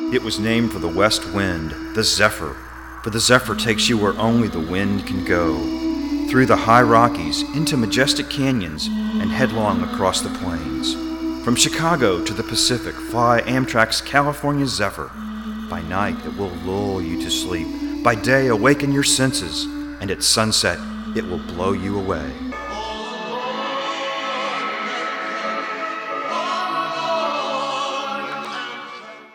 It was named for the west wind, the Zephyr, for the Zephyr takes you where only the wind can go, through the high Rockies, into majestic canyons, and headlong across the plains. From Chicago to the Pacific, fly Amtrak's California Zephyr. By night it will lull you to sleep, by day awaken your senses, and at sunset it will blow you away.